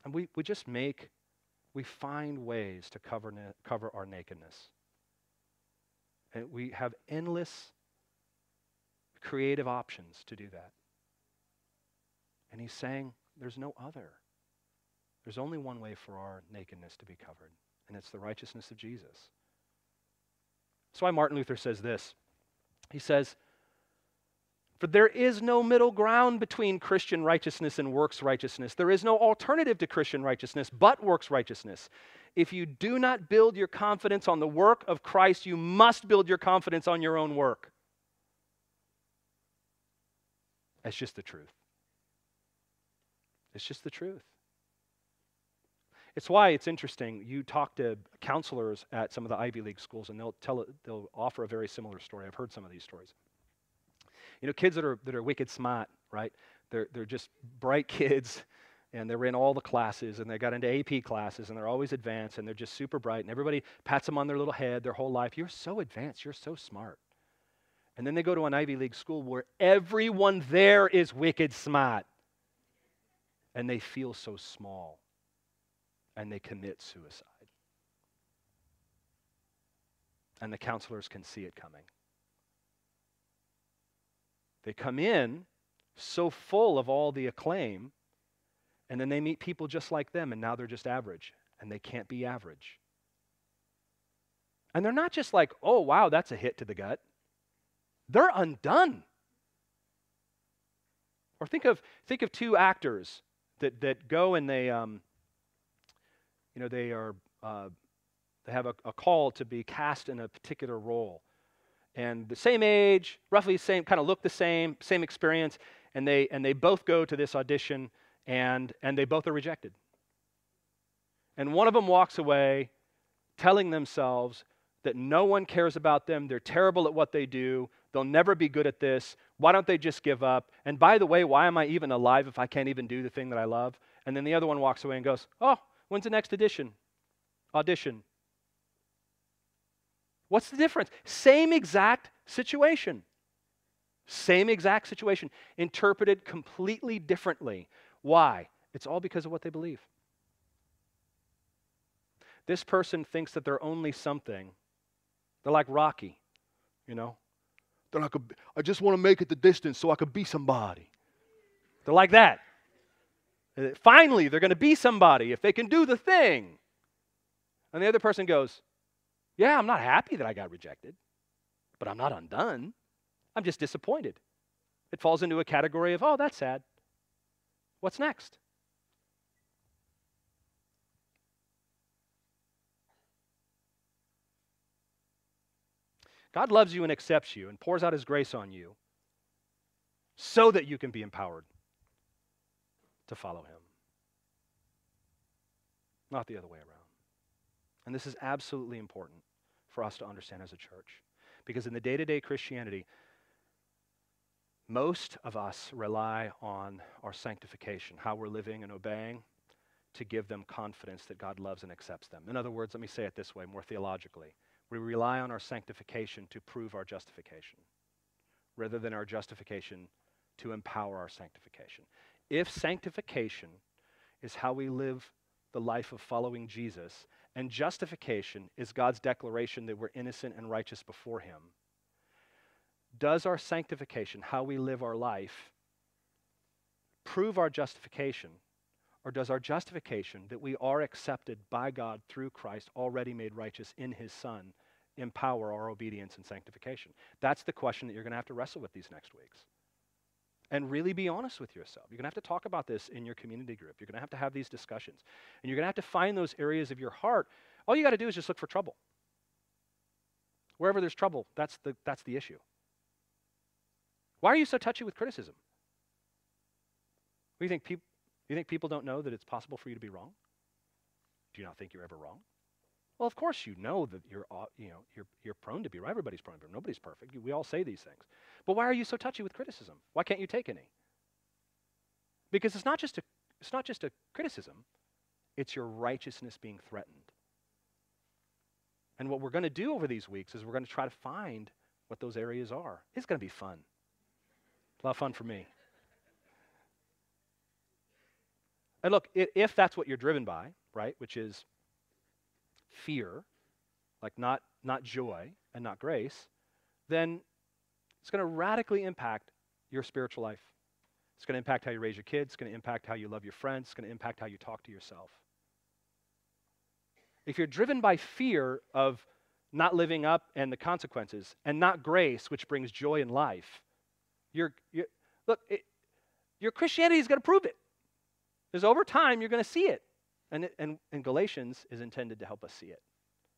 And we find ways to cover our nakedness. And we have endless creative options to do that. And he's saying there's no other. There's only one way for our nakedness to be covered, and it's the righteousness of Jesus. That's why Martin Luther says this. He says, "For there is no middle ground between Christian righteousness and works righteousness. There is no alternative to Christian righteousness but works righteousness. If you do not build your confidence on the work of Christ, you must build your confidence on your own work." That's just the truth. It's just the truth. It's why it's interesting. You talk to counselors at some of the Ivy League schools, and they'll offer a very similar story. I've heard some of these stories. You know, kids that are wicked smart, right? They're just bright kids, and they're in all the classes, and they got into AP classes, and they're always advanced, and they're just super bright, and everybody pats them on their little head their whole life. You're so advanced. You're so smart. And then they go to an Ivy League school where everyone there is wicked smart, and they feel so small, and they commit suicide. And the counselors can see it coming. They come in so full of all the acclaim, and then they meet people just like them, and now they're just average, and they can't be average. And they're not just like, oh, wow, that's a hit to the gut. They're undone. Or think of two actors that go and they have a call to be cast in a particular role. And the same age, roughly the same, kind of look the same experience, and they both go to this audition, and they both are rejected. And one of them walks away telling themselves that no one cares about them, they're terrible at what they do, they'll never be good at this, why don't they just give up? And by the way, why am I even alive if I can't even do the thing that I love? And then the other one walks away and goes, oh, when's the next audition? What's the difference? Same exact situation. Same exact situation, interpreted completely differently. Why? It's all because of what they believe. This person thinks that they're only something. They're like Rocky, you know. They're like, I just want to make it the distance so I can be somebody. They're like that. Finally, they're going to be somebody if they can do the thing. And the other person goes, yeah, I'm not happy that I got rejected, but I'm not undone. I'm just disappointed. It falls into a category of, oh, that's sad. What's next? God loves you and accepts you and pours out His grace on you so that you can be empowered to follow Him. Not the other way around. And this is absolutely important for us to understand as a church. Because in the day-to-day Christianity, most of us rely on our sanctification, how we're living and obeying, to give them confidence that God loves and accepts them. In other words, let me say it this way, more theologically. We rely on our sanctification to prove our justification, rather than our justification to empower our sanctification. If sanctification is how we live the life of following Jesus, and justification is God's declaration that we're innocent and righteous before Him, does our sanctification, how we live our life, prove our justification, or does our justification, that we are accepted by God through Christ, already made righteous in His Son, empower our obedience and sanctification? That's the question that you're going to have to wrestle with these next weeks. And really be honest with yourself. You're going to have to talk about this in your community group. You're going to have these discussions. And you're going to have to find those areas of your heart. All you got to do is just look for trouble. Wherever there's trouble, that's the issue. Why are you so touchy with criticism? You think people don't know that it's possible for you to be wrong? Do you not think you're ever wrong? Well, of course you know that you're prone to be right. Everybody's prone to be. Nobody's perfect. We all say these things. But why are you so touchy with criticism? Why can't you take any? Because it's not just a criticism. It's your righteousness being threatened. And what we're going to do over these weeks is we're going to try to find what those areas are. It's going to be fun. A lot of fun for me. And look, if that's what you're driven by, right, which is fear, like not joy and not grace, then it's going to radically impact your spiritual life. It's going to impact how you raise your kids. It's going to impact how you love your friends. It's going to impact how you talk to yourself. If you're driven by fear of not living up and the consequences, and not grace, which brings joy in life, your Christianity is going to prove it. Because over time, you're going to see it. And Galatians is intended to help us see it.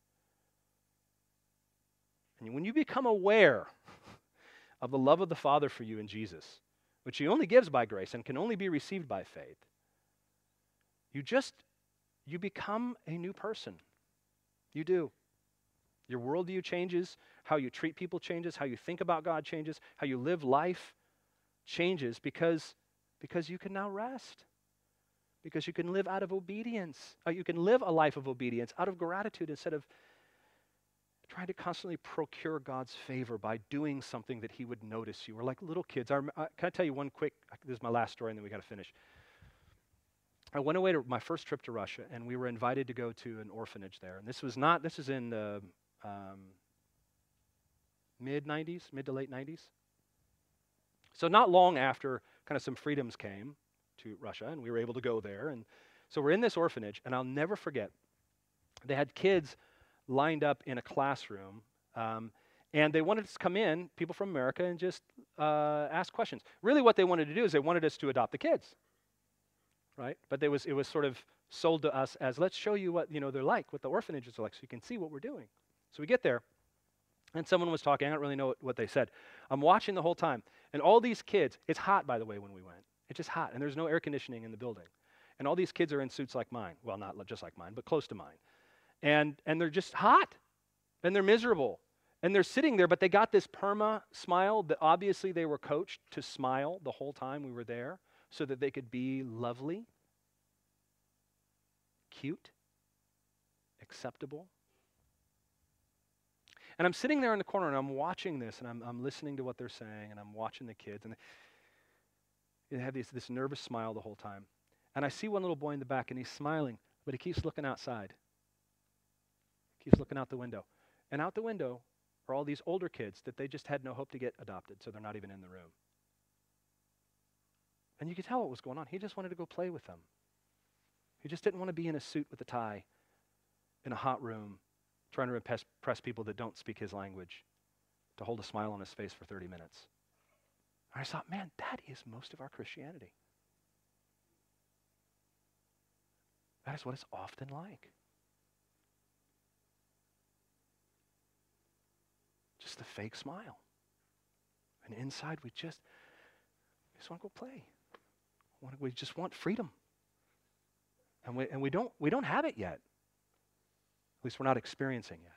And when you become aware of the love of the Father for you in Jesus, which he only gives by grace and can only be received by faith, you become a new person. You do. Your worldview changes, how you treat people changes, how you think about God changes, how you live life changes because you can now rest. Because you can live out of obedience. You can live a life of obedience out of gratitude instead of trying to constantly procure God's favor by doing something that he would notice you. We're like little kids. Can I tell you one quick, this is my last story and then we got to finish. I went away to my first trip to Russia and we were invited to go to an orphanage there. And this is in the mid to late 90s. So not long after kind of some freedoms came to Russia and we were able to go there. And so we're in this orphanage and I'll never forget, they had kids lined up in a classroom and they wanted us to come in, people from America, and just ask questions. Really what they wanted to do is they wanted us to adopt the kids, right? But it was sort of sold to us as, let's show you what they're like, what the orphanages are like, so you can see what we're doing. So we get there, and someone was talking. I don't really know what they said. I'm watching the whole time, and all these kids, it's hot, by the way, when we went. It's just hot, and there's no air conditioning in the building. And all these kids are in suits like mine. Well, not just like mine, but close to mine. And they're just hot, and they're miserable. And they're sitting there, but they got this perma smile that obviously they were coached to smile the whole time we were there so that they could be lovely, cute, acceptable. And I'm sitting there in the corner and I'm watching this and I'm listening to what they're saying and I'm watching the kids and they have this nervous smile the whole time. And I see one little boy in the back and he's smiling, but he keeps looking outside. He keeps looking out the window. And out the window are all these older kids that they just had no hope to get adopted, so they're not even in the room. And you could tell what was going on. He just wanted to go play with them. He just didn't want to be in a suit with a tie in a hot room trying to impress people that don't speak his language, to hold a smile on his face for 30 minutes. And I thought, man, that is most of our Christianity. That is what it's often like. Just a fake smile. And inside we just want to go play. We just want freedom. And we don't have it yet. At least we're not experiencing yet.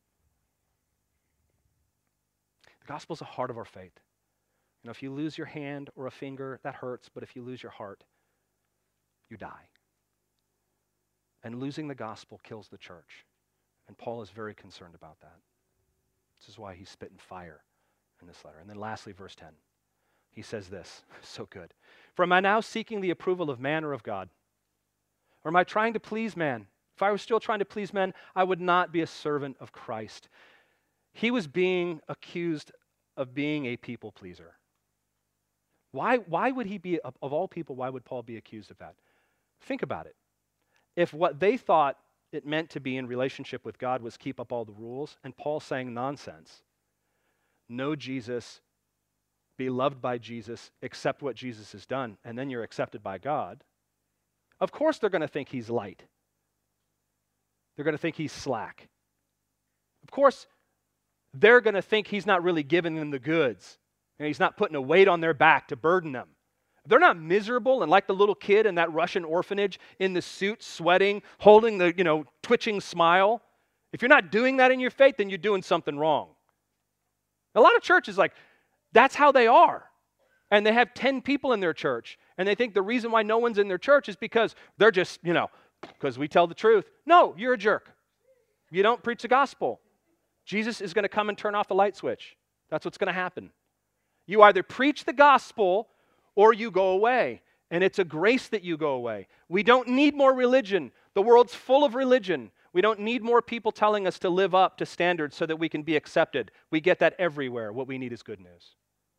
The gospel is the heart of our faith. If you lose your hand or a finger, that hurts, but if you lose your heart, you die. And losing the gospel kills the church. And Paul is very concerned about that. This is why he's spitting fire in this letter. And then lastly, verse 10. He says this, so good. For am I now seeking the approval of man or of God? Or am I trying to please man? If I was still trying to please men, I would not be a servant of Christ. He was being accused of being a people pleaser. Why would he be, of all people, why would Paul be accused of that? Think about it. If what they thought it meant to be in relationship with God was keep up all the rules, and Paul saying nonsense, know Jesus, be loved by Jesus, accept what Jesus has done, and then you're accepted by God, of course they're going to think he's light. They're going to think he's slack. Of course, they're going to think he's not really giving them the goods, and he's not putting a weight on their back to burden them. They're not miserable and like the little kid in that Russian orphanage in the suit, sweating, holding the, twitching smile. If you're not doing that in your faith, then you're doing something wrong. A lot of churches, that's how they are. And they have 10 people in their church, and they think the reason why no one's in their church is because they're just, because we tell the truth. No, you're a jerk. You don't preach the gospel. Jesus is going to come and turn off the light switch. That's what's going to happen. You either preach the gospel or you go away. And it's a grace that you go away. We don't need more religion. The world's full of religion. We don't need more people telling us to live up to standards so that we can be accepted. We get that everywhere. What we need is good news.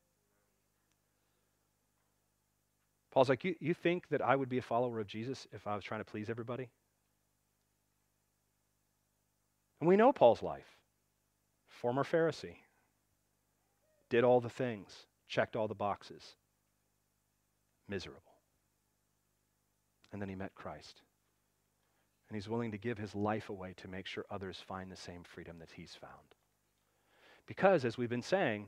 Paul's like, you think that I would be a follower of Jesus if I was trying to please everybody? And we know Paul's life. Former Pharisee. Did all the things. Checked all the boxes. Miserable. And then he met Christ. And he's willing to give his life away to make sure others find the same freedom that he's found. Because, as we've been saying,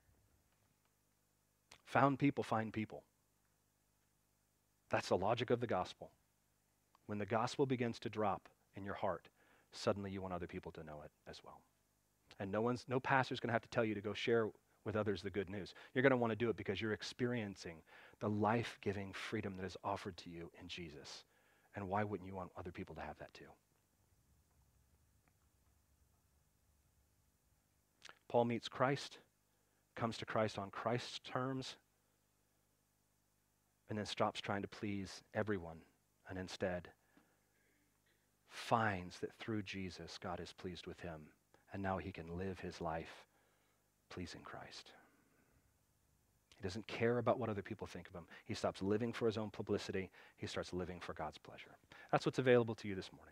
found people find people. That's the logic of the gospel. When the gospel begins to drop in your heart, suddenly you want other people to know it as well. And no pastor's going to have to tell you to go share with others the good news. You're going to want to do it because you're experiencing the life-giving freedom that is offered to you in Jesus. And why wouldn't you want other people to have that too? Paul meets Christ, comes to Christ on Christ's terms, and then stops trying to please everyone, and instead finds that through Jesus, God is pleased with him, and now he can live his life pleasing Christ. He doesn't care about what other people think of him. He stops living for his own publicity. He starts living for God's pleasure. That's what's available to you this morning.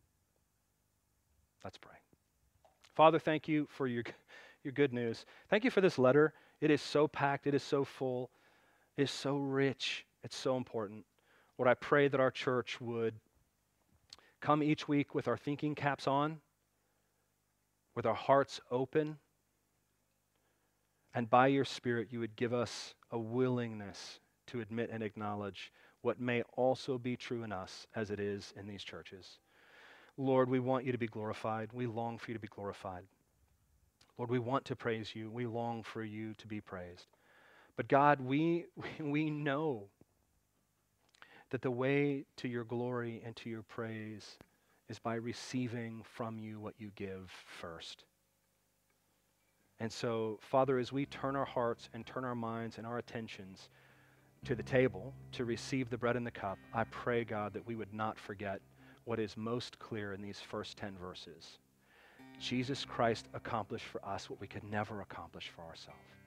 Let's pray. Father, thank you for your good news. Thank you for this letter. It is so packed. It is so full. It is so rich. It's so important. Lord, I pray that our church would come each week with our thinking caps on, with our hearts open, and by your Spirit, you would give us a willingness to admit and acknowledge what may also be true in us as it is in these churches. Lord, we want you to be glorified. We long for you to be glorified. Lord, we want to praise you. We long for you to be praised. But God, we know that the way to your glory and to your praise is by receiving from you what you give first. And so, Father, as we turn our hearts and turn our minds and our attentions to the table to receive the bread and the cup, I pray, God, that we would not forget what is most clear in these first 10 verses. Jesus Christ accomplished for us what we could never accomplish for ourselves.